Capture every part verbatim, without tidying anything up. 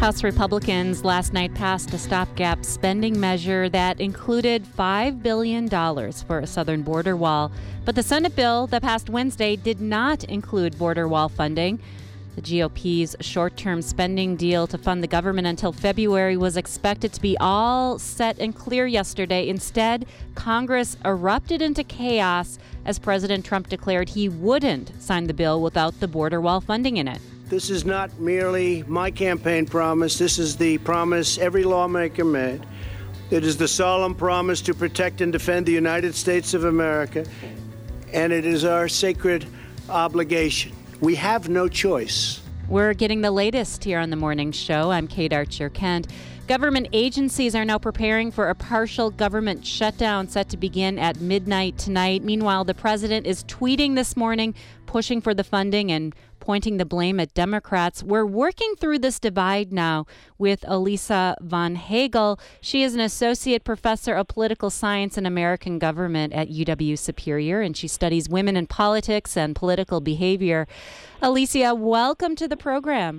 House Republicans last night passed a stopgap spending measure that included five billion dollars for a southern border wall. But the Senate bill that passed Wednesday did not include border wall funding. The G O P's short-term spending deal to fund the government until February was expected to be all set and clear yesterday. Instead, Congress erupted into chaos as President Trump declared he wouldn't sign the bill without the border wall funding in it. This is not merely my campaign promise. This is the promise every lawmaker made. It is the solemn promise to protect and defend the United States of America, and it is our sacred obligation. We have no choice. We're getting the latest here on the morning show. I'm Kate Archer-Kent. Government agencies are now preparing for a partial government shutdown set to begin at midnight tonight. Meanwhile, the president is tweeting this morning, pushing for the funding and pointing the blame at Democrats. We're working through this divide now with Elisa von Hagel. She is an associate professor of political science and American government at U W Superior, and she studies women in politics and political behavior. Alicia, welcome to the program.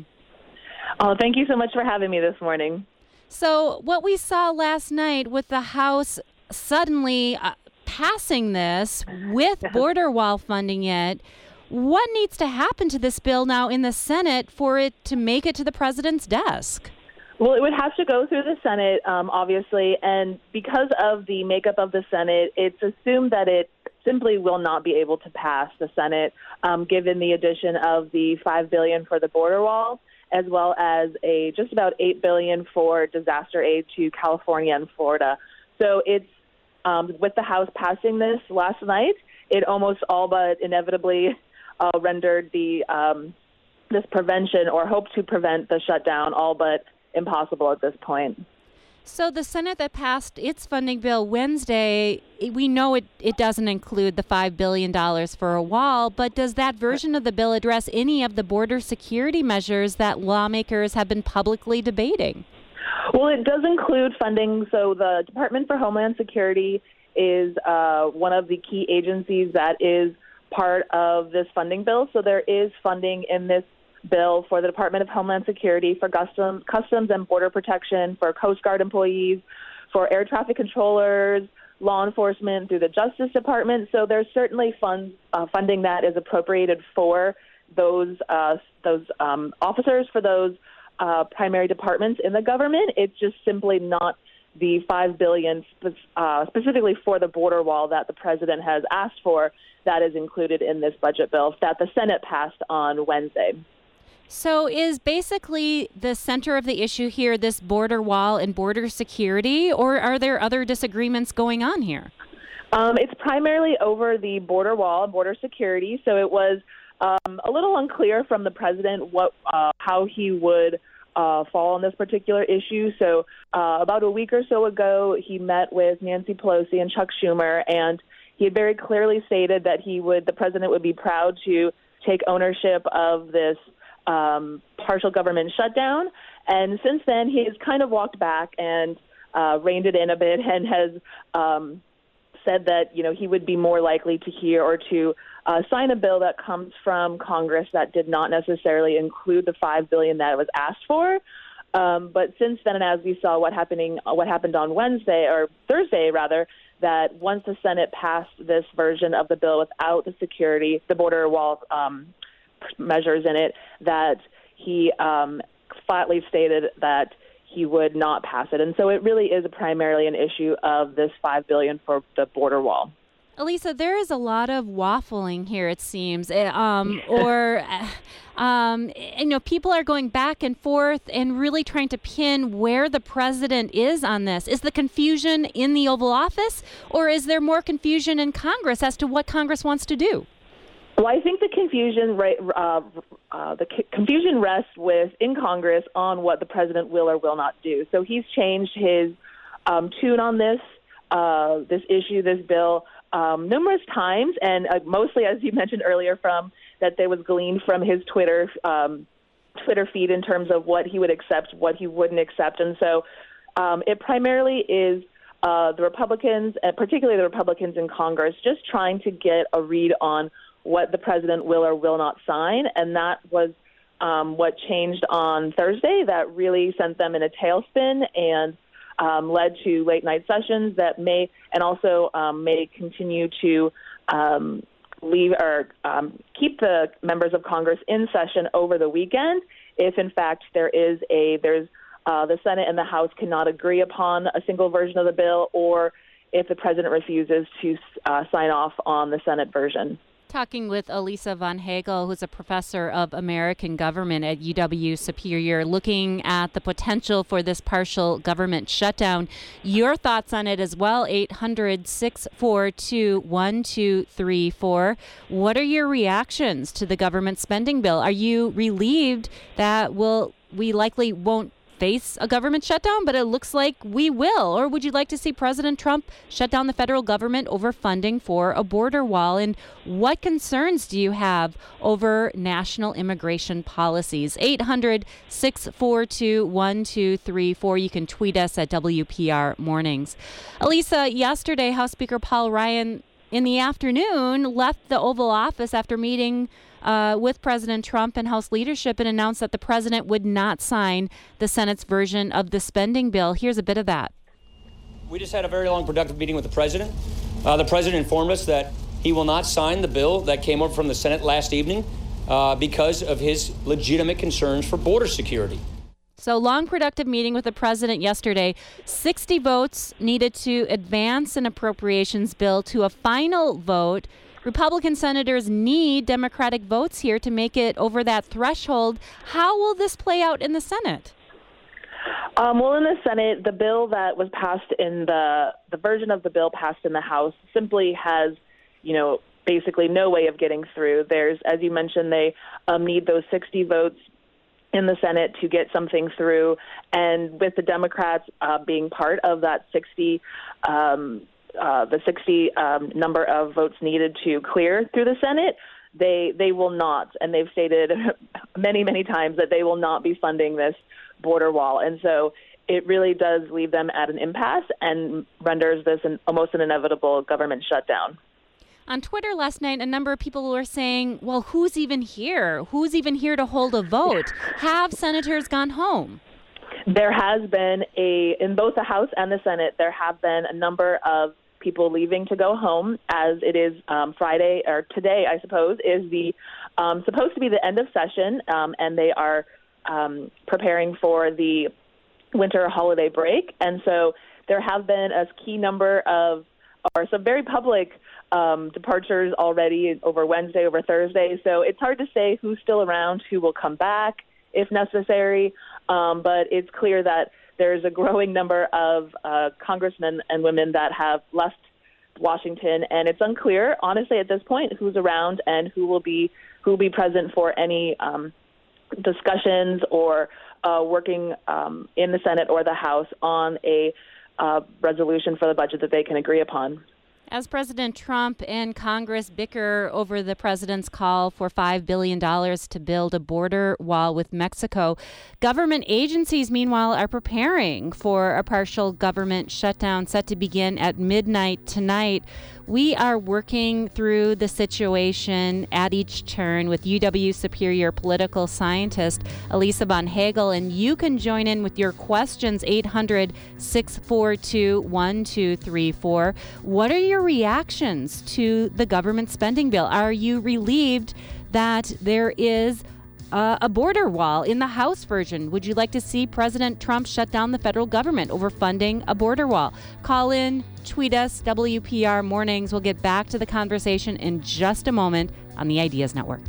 Oh, thank you so much for having me this morning. So what we saw last night with the House suddenly uh, passing this with border wall funding it, what needs to happen to this bill now in the Senate for it to make it to the president's desk? Well, it would have to go through the Senate, um, obviously, and because of the makeup of the Senate, it's assumed that it simply will not be able to pass the Senate, um, given the addition of the five billion dollars for the border wall, as well as a just about eight billion dollars for disaster aid to California and Florida. So it's um, with the House passing this last night, it almost all but inevitably uh, rendered the um, this prevention or hope to prevent the shutdown all but impossible at this point. So the Senate that passed its funding bill Wednesday, we know it, it doesn't include the five billion dollars for a wall, but does that version of the bill address any of the border security measures that lawmakers have been publicly debating? Well, it does include funding. So the Department for Homeland Security is uh, one of the key agencies that is part of this funding bill. So there is funding in this bill for the Department of Homeland Security, for Customs, Customs and Border Protection, for Coast Guard employees, for air traffic controllers, law enforcement through the Justice Department. So there's certainly funds, uh, funding that is appropriated for those uh, those um, officers, for those uh, primary departments in the government. It's just simply not the five billion dollars spe- uh, specifically for the border wall that the president has asked for that is included in this budget bill that the Senate passed on Wednesday. So is basically the center of the issue here this border wall and border security, or are there other disagreements going on here? Um, it's primarily over the border wall and border security. So it was um, a little unclear from the president what uh, how he would uh, fall on this particular issue. So uh, about a week or so ago, he met with Nancy Pelosi and Chuck Schumer, and he had very clearly stated that he would, the president would be proud to take ownership of this Um, partial government shutdown. And since then, he has kind of walked back and uh, reined it in a bit and has um, said that, you know, he would be more likely to hear or to uh, sign a bill that comes from Congress that did not necessarily include the five billion dollars that it was asked for. Um, but since then, and as we saw what happening, what happened on Wednesday or Thursday, rather, that once the Senate passed this version of the bill without the security, the border wall um measures in it, that he um, flatly stated that he would not pass it. And so it really is primarily an issue of this five billion dollars for the border wall. Elisa, there is a lot of waffling here, it seems, um, or, um, you know, people are going back and forth and really trying to pin where the president is on this. Is the confusion in the Oval Office, or is there more confusion in Congress as to what Congress wants to do? Well, I think the confusion, right, uh, uh, the c- confusion rests with in Congress on what the president will or will not do. So he's changed his um, tune on this, uh, this issue, this bill, um, numerous times, and uh, mostly, as you mentioned earlier, from that there was gleaned from his Twitter um, Twitter feed in terms of what he would accept, what he wouldn't accept, and so um, it primarily is uh, the Republicans, and particularly the Republicans in Congress, just trying to get a read on what the president will or will not sign, and that was um, what changed on Thursday that really sent them in a tailspin and um, led to late night sessions that may and also um, may continue to um, leave or um, keep the members of Congress in session over the weekend if, in fact, there is a there's uh, the Senate and the House cannot agree upon a single version of the bill, or if the president refuses to uh, sign off on the Senate version. Talking with Elisa von Hagel, who's a professor of American government at U W Superior, looking at the potential for this partial government shutdown. Your thoughts on it as well, eight hundred, six four two, one two three four. What are your reactions to the government spending bill? Are you relieved that we'll, we likely won't face a government shutdown, but it looks like we will? Or would you like to see President Trump shut down the federal government over funding for a border wall? And what concerns do you have over national immigration policies? eight hundred, six four two, one two three four. You can tweet us at W P R Mornings. Elisa, yesterday, House Speaker Paul Ryan in the afternoon left the Oval Office after meeting Uh, with President Trump and House leadership and announced that the president would not sign the Senate's version of the spending bill. Here's a bit of that. We just had a very long, productive meeting with the president. Uh, the president informed us that he will not sign the bill that came over from the Senate last evening uh, because of his legitimate concerns for border security. So long, productive meeting with the president yesterday. sixty votes needed to advance an appropriations bill to a final vote. Republican senators need Democratic votes here to make it over that threshold. How will this play out in the Senate? Um, well, in the Senate, the bill that was passed in the the version of the bill passed in the House simply has, you know, basically no way of getting through. There's, as you mentioned, they um, need those sixty votes in the Senate to get something through, and with the Democrats uh, being part of that sixty. Um, Uh, the sixty um, number of votes needed to clear through the Senate, they they will not, and they've stated many, many times that they will not be funding this border wall. And so it really does leave them at an impasse and renders this an, almost an inevitable government shutdown. On Twitter last night, a number of people were saying, well, who's even here? Who's even here to hold a vote? Have senators gone home? There has been a, in both the House and the Senate, there have been a number of people leaving to go home, as it is um, Friday, or today, I suppose, is the um, supposed to be the end of session, um, and they are um, preparing for the winter holiday break. And so there have been a key number of, or some very public um, departures already over Wednesday, over Thursday. So it's hard to say who's still around, who will come back if necessary. Um, but it's clear that there's a growing number of uh, congressmen and women that have left Washington, and it's unclear, honestly, at this point, who's around and who will be who will be present for any um, discussions or uh, working um, in the Senate or the House on a uh, resolution for the budget that they can agree upon. As President Trump and Congress bicker over the president's call for five billion dollars to build a border wall with Mexico, government agencies, meanwhile, are preparing for a partial government shutdown set to begin at midnight tonight. We are working through the situation at each turn with U W Superior political scientist Elisa von Hagel, and you can join in with your questions, eight hundred, six four two, one two three four. What are your reactions to the government spending bill? Are you relieved that there is Uh, a border wall in the House version? Would you like to see President Trump shut down the federal government over funding a border wall? Call in, tweet us, W P R Mornings. We'll get back to the conversation in just a moment on the Ideas Network.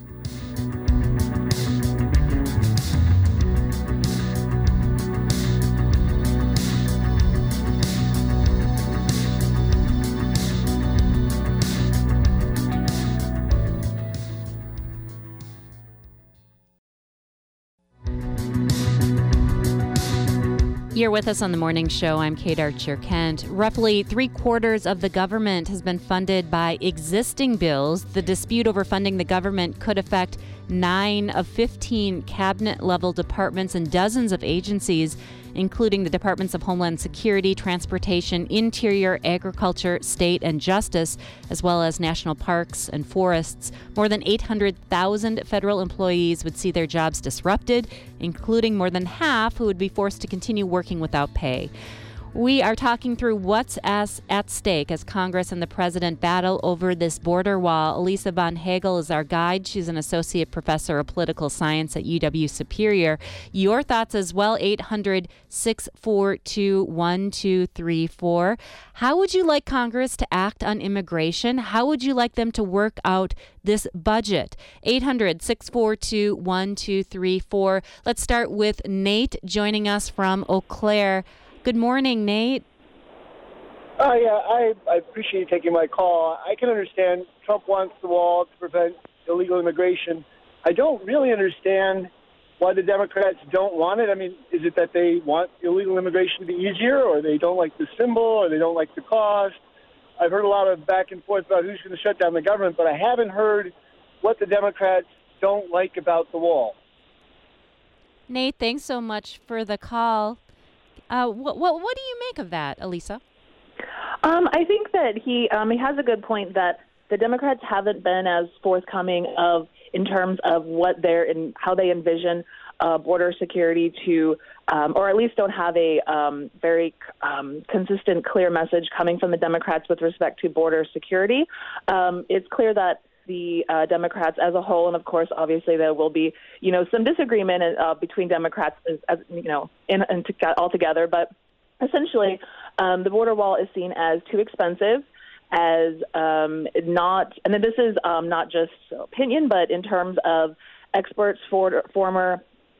You're with us on the morning show. I'm Kate Archer-Kent. Roughly three quarters of the government has been funded by existing bills. The dispute over funding the government could affect nine of fifteen cabinet-level departments and dozens of agencies, including the Departments of Homeland Security, Transportation, Interior, Agriculture, State, and Justice, as well as national parks and forests. More than eight hundred thousand federal employees would see their jobs disrupted, including more than half who would be forced to continue working without pay. We are talking through what's as at stake as Congress and the president battle over this border wall. Elisa von Hagel is our guide. She's an associate professor of political science at U W Superior. Your thoughts as well, eight hundred, six four two, one two three four. How would you like Congress to act on immigration? How would you like them to work out this budget? eight hundred, six four two, one two three four. Let's start with Nate joining us from Eau Claire. Good morning, Nate. Oh, uh, yeah, I, I appreciate you taking my call. I can understand Trump wants the wall to prevent illegal immigration. I don't really understand why the Democrats don't want it. I mean, is it that they want illegal immigration to be easier, or they don't like the symbol, or they don't like the cost? I've heard a lot of back and forth about who's going to shut down the government, but I haven't heard what the Democrats don't like about the wall. Nate, thanks so much for the call. Uh, what, what what do you make of that, Elisa? Um, I think that he um, he has a good point that the Democrats haven't been as forthcoming of in terms of what they're in how they envision uh, border security to, um, or at least don't have a um, very um, consistent, clear message coming from the Democrats with respect to border security. Um, it's clear that the uh, Democrats as a whole, and of course, obviously, there will be, you know, some disagreement uh, between Democrats, as, as you know, in, in to, altogether. But essentially, um, the border wall is seen as too expensive, as um, not, and then this is um, not just opinion, but in terms of experts, for, former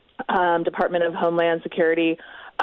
um, Department of Homeland Security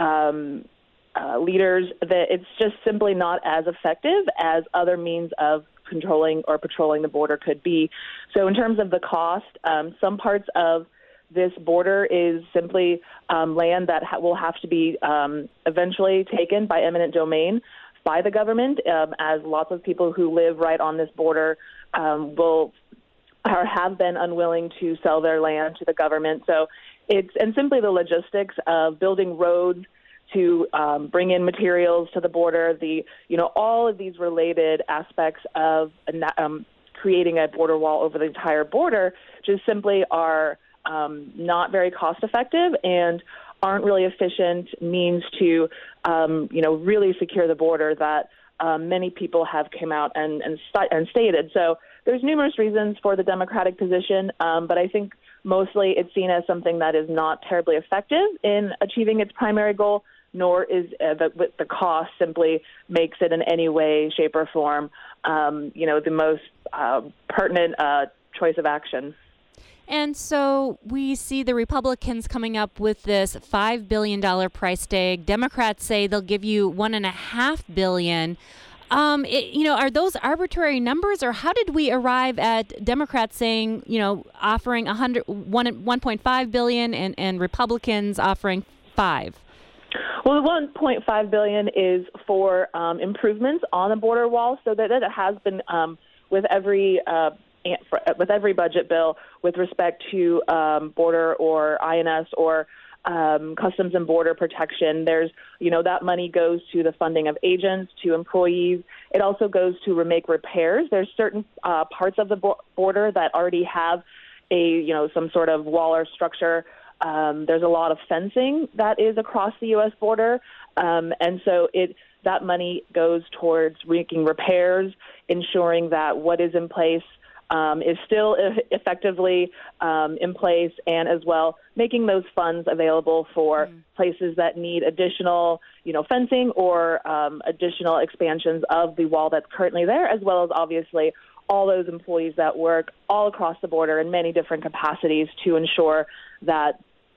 um, uh, leaders, that it's just simply not as effective as other means of controlling or patrolling the border could be. So in terms of the cost, um, some parts of this border is simply um, land that ha- will have to be um, eventually taken by eminent domain by the government, um, as lots of people who live right on this border um, will or have been unwilling to sell their land to the government. So it's and simply the logistics of building roads to um, bring in materials to the border, the you know all of these related aspects of um, creating a border wall over the entire border just simply are um, not very cost effective and aren't really efficient means to um, you know really secure the border that um, many people have come out and and, st- and stated. So there's numerous reasons for the Democratic position, um, but I think mostly it's seen as something that is not terribly effective in achieving its primary goal, nor is uh, the, the cost simply makes it in any way, shape, or form, um, you know, the most uh, pertinent uh, choice of action. And so we see the Republicans coming up with this five billion dollars price tag. Democrats say they'll give you one and a half billion. Um, it, you know, are those arbitrary numbers, or how did we arrive at Democrats saying, you know, offering one hundred, one, one point five billion and, and Republicans offering five? Well, the one point five billion dollars is for um, improvements on the border wall, so that, that it has been um, with every uh, with every budget bill with respect to um, border or I N S or um, customs and border protection. There's, you know, that money goes to the funding of agents, to employees. It also goes to make repairs. There's certain uh, parts of the bo- border that already have a, you know, some sort of wall or structure. Um, there's a lot of fencing that is across the U S border, um, and so it that money goes towards making repairs, ensuring that what is in place um, is still effectively um, in place, and as well making those funds available for mm. places that need additional, you know, fencing or um, additional expansions of the wall that's currently there, as well as obviously all those employees that work all across the border in many different capacities to ensure that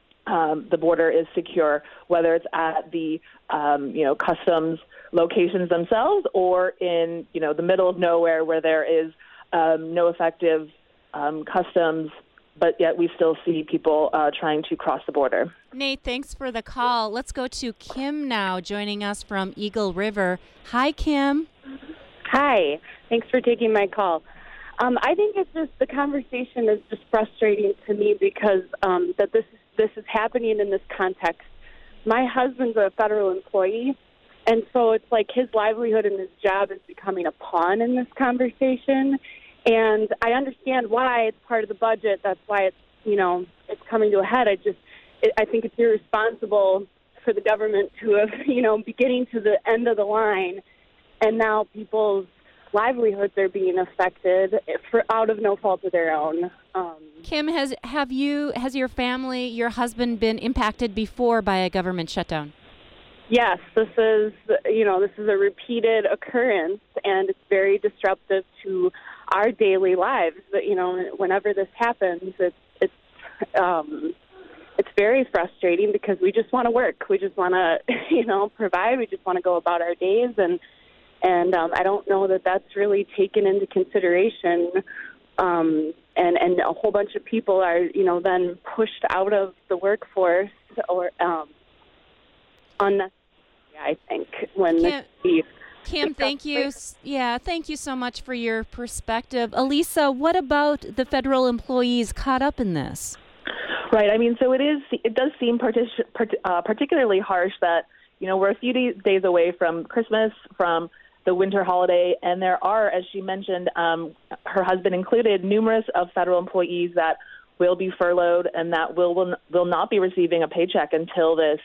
Um, the border is secure, whether it's at the, um, you know, customs locations themselves or in, you know, the middle of nowhere where there is um, no effective um, customs, but yet we still see people uh, trying to cross the border. Nate, thanks for the call. Let's go to Kim now, joining us from Eagle River. Hi, Kim. Hi. Thanks for taking my call. Um, I think it's just the conversation is just frustrating to me because um, that this is This is happening in this context my husband's a federal employee, and so it's like his livelihood and his job is becoming a pawn in this conversation. And I understand why it's part of the budget. That's why it's, you know, it's coming to a head. I just, it, I think it's irresponsible for the government to have, you know, be getting to the end of the line, and now people's livelihoods are being affected for out of no fault of their own. Um, Kim, has have you has your family, your husband, been impacted before by a government shutdown? Yes, this is, you know, this is a repeated occurrence, and it's very disruptive to our daily lives. But, you know, whenever this happens, it's it's um, it's very frustrating because we just want to work. We just want to, you know, provide. We just want to go about our days, and and um, I don't know that that's really taken into consideration. Um, and and a whole bunch of people are, you know, then pushed out of the workforce or um, unnecessarily, I think, when Kim, the Kim, thank you. Yeah, thank you so much for your perspective. Elisa, what about the federal employees caught up in this? Right. I mean, so it is. It does seem partic- part- uh, particularly harsh that, you know, we're a few days, days away from Christmas, from the winter holiday, and there are, as she mentioned, um, her husband included, numerous of federal employees that will be furloughed and that will will, will not be receiving a paycheck until this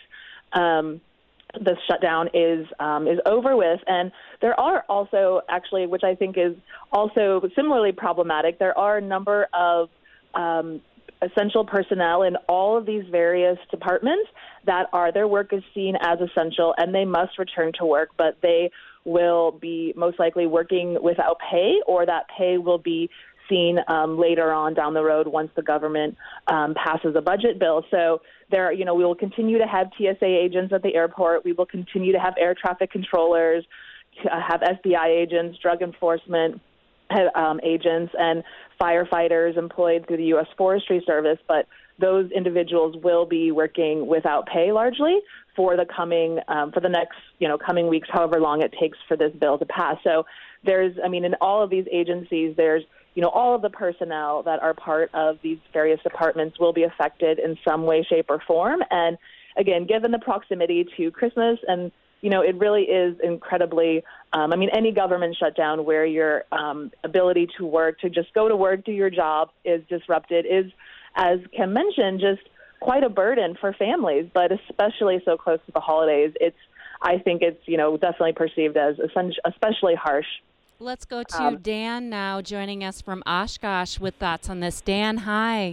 um, this shutdown is um, is over with. And there are also, actually, which I think is also similarly problematic, there are a number of um, essential personnel in all of these various departments that are, their work is seen as essential and they must return to work, but they will be most likely working without pay, or that pay will be seen um, later on down the road once the government um, passes a budget bill. So there, you know, we will continue to have T S A agents at the airport. We will continue to have air traffic controllers, have F B I agents, drug enforcement um, agents, and firefighters employed through the U S Forestry Service. But those individuals will be working without pay largely for the coming, um, for the next, you know, coming weeks, however long it takes for this bill to pass. So there's, I mean, in all of these agencies, there's, you know, all of the personnel that are part of these various departments will be affected in some way, shape, or form. And again, given the proximity to Christmas, and, you know, it really is incredibly, um, I mean, any government shutdown where your um, ability to work, to just go to work, do your job is disrupted is, as Kim mentioned, just quite a burden for families, but especially so close to the holidays. It's, I think it's, you know, definitely perceived as especially harsh. Let's go to Um, Dan now, joining us from Oshkosh with thoughts on this. Dan, hi.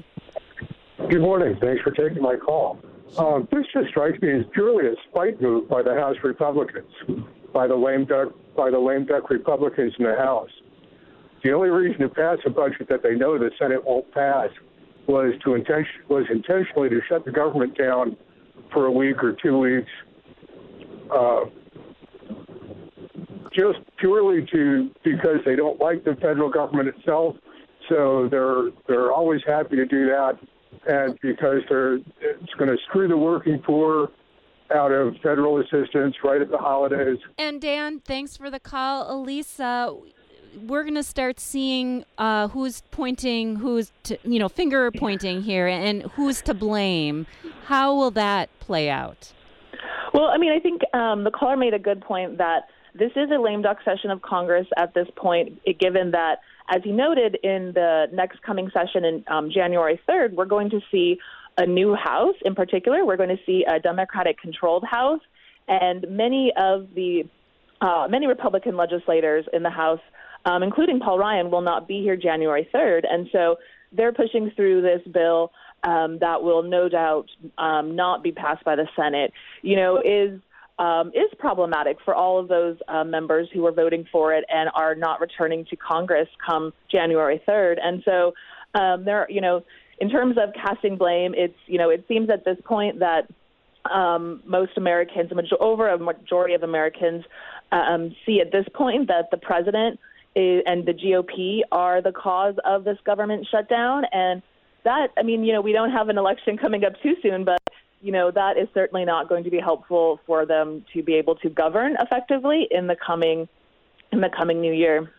Good morning. Thanks for taking my call. Um, this just strikes me as purely a spite move by the House Republicans, by the lame duck, by the lame duck Republicans in the House. The only reason to pass a budget that they know the Senate won't pass was to intention was intentionally to shut the government down for a week or two weeks, uh, just purely to because they don't like the federal government itself. So they're they're always happy to do that, and because they're it's going to screw the working poor out of federal assistance right at the holidays. And Dan, thanks for the call. Elisa, we're going to start seeing uh, who's pointing, who's, to, you know, finger pointing here, and who's to blame. How will that play out? Well, I mean, I think um, the caller made a good point that this is a lame duck session of Congress at this point, given that, as he noted, in the next coming session in um, January third, we're going to see a new House. In particular, we're going to see a Democratic-controlled House, and many of the uh, many Republican legislators in the House, um, including Paul Ryan, will not be here January third, and so they're pushing through this bill um, that will no doubt um, not be passed by the Senate. You know, is Um, is problematic for all of those uh, members who are voting for it and are not returning to Congress come January third. And so um, there, you know, in terms of casting blame, it's, you know, it seems at this point that um, most Americans, a major- over a majority of Americans, um, see at this point that the president is, and the G O P are the cause of this government shutdown. And that, I mean, you know, we don't have an election coming up too soon, but you know, that is certainly not going to be helpful for them to be able to govern effectively in the coming in the coming new year.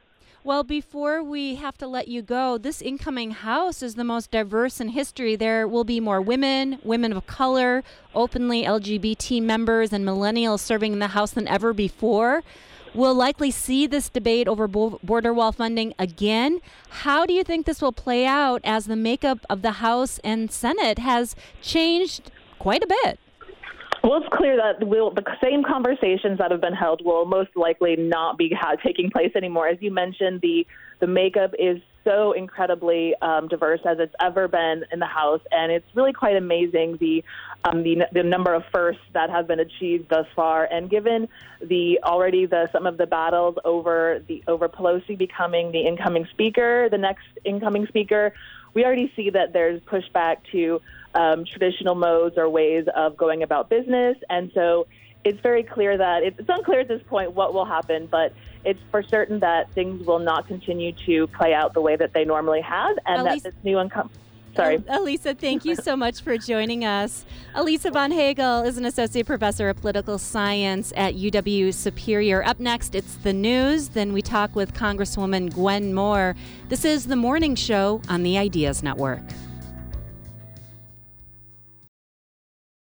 Well, before we have to let you go, this incoming House is the most diverse in history. There will be more women, women of color, openly L G B T members, and millennials serving in the House than ever before. We'll likely see this debate over bo- border wall funding again. How do you think this will play out as the makeup of the House and Senate has changed quite a bit? Well, it's clear that we'll, the same conversations that have been held will most likely not be ha- taking place anymore. As you mentioned, the, the makeup is so incredibly um, diverse as it's ever been in the House, and it's really quite amazing the, um, the the number of firsts that have been achieved thus far. And given the already the some of the battles over the over Pelosi becoming the incoming speaker, the next incoming speaker, we already see that there's pushback to um, traditional modes or ways of going about business. And so it's very clear that it's, it's unclear at this point what will happen, but it's for certain that things will not continue to play out the way that they normally have, and Elisa, that this new income. Sorry. Elisa, thank you so much for joining us. Elisa von Hagel is an associate professor of political science at U W Superior. Up next, it's the news. Then we talk with Congresswoman Gwen Moore. This is The Morning Show on the Ideas Network.